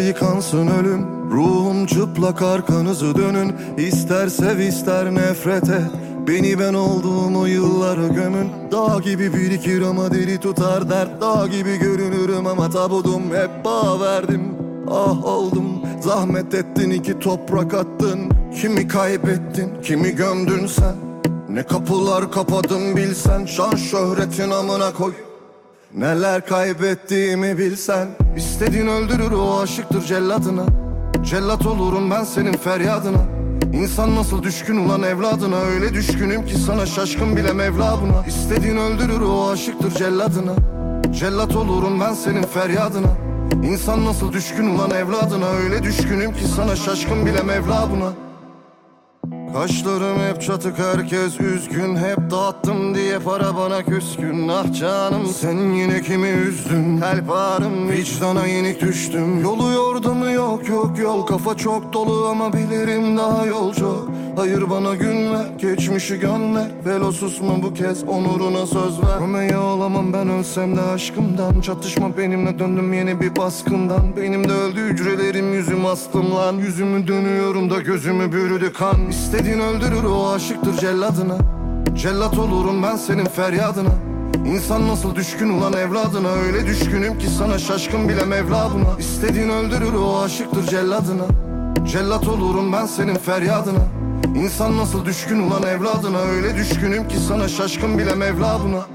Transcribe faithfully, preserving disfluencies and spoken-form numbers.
yıkansın ölüm. Ruhum çıplak, arkanızı dönün. İster sev ister nefret et, beni ben olduğumu yıllara gömün. Dağ gibi birikir ama deli tutar dert. Dağ gibi görünürüm ama tabudum hep bağ verdim. Ah oldum, zahmet ettin, iki toprak attın. Kimi kaybettin, kimi gömdün sen. Ne kapılar kapadım bilsen. Şan şöhretin amına koy, neler kaybettiğimi bilsen. İstediğin öldürür, o aşıktır celladına. Cellat olurum ben senin feryadına. İnsan nasıl düşkün ulan evladına. Öyle düşkünüm ki sana, şaşkın bile Mevla buna. İstediğin öldürür, o aşıktır celladına. Cellat olurum ben senin feryadına. İnsan nasıl düşkün ulan evladına. Öyle düşkünüm ki sana, şaşkın bile Mevla buna. Kaşlarım hep çatık, herkes üzgün. Hep dağıttım diye para bana küskün. Ah canım, sen yine kimi üzdün? Kalp ağrım, vicdana yenik düştüm. Yolu yordamı yok yok yol. Kafa çok dolu ama bilirim daha yolcu. Hayır bana gün ver, geçmişi gönder. Velosuz mu bu kez, onuruna söz ver. Romeo olamam ben ölsem de aşkımdan. Çatışma benimle, döndüm yeni bir baskından. Benim de öldü hücrelerim, yüzüm astım lan. Yüzümü dönüyorum da gözümü bürüdü kan. İstediğin öldürür, o aşıktır celladına. Cellat olurum ben senin feryadına. İnsan nasıl düşkün ulan evladına. Öyle düşkünüm ki sana, şaşkın bile Mevla buna. İstediğin öldürür, o aşıktır celladına. Cellat olurum ben senin feryadına. İnsan nasıl düşkün ulan evladına. Öyle düşkünüm ki sana, şaşkın bile Mevla buna.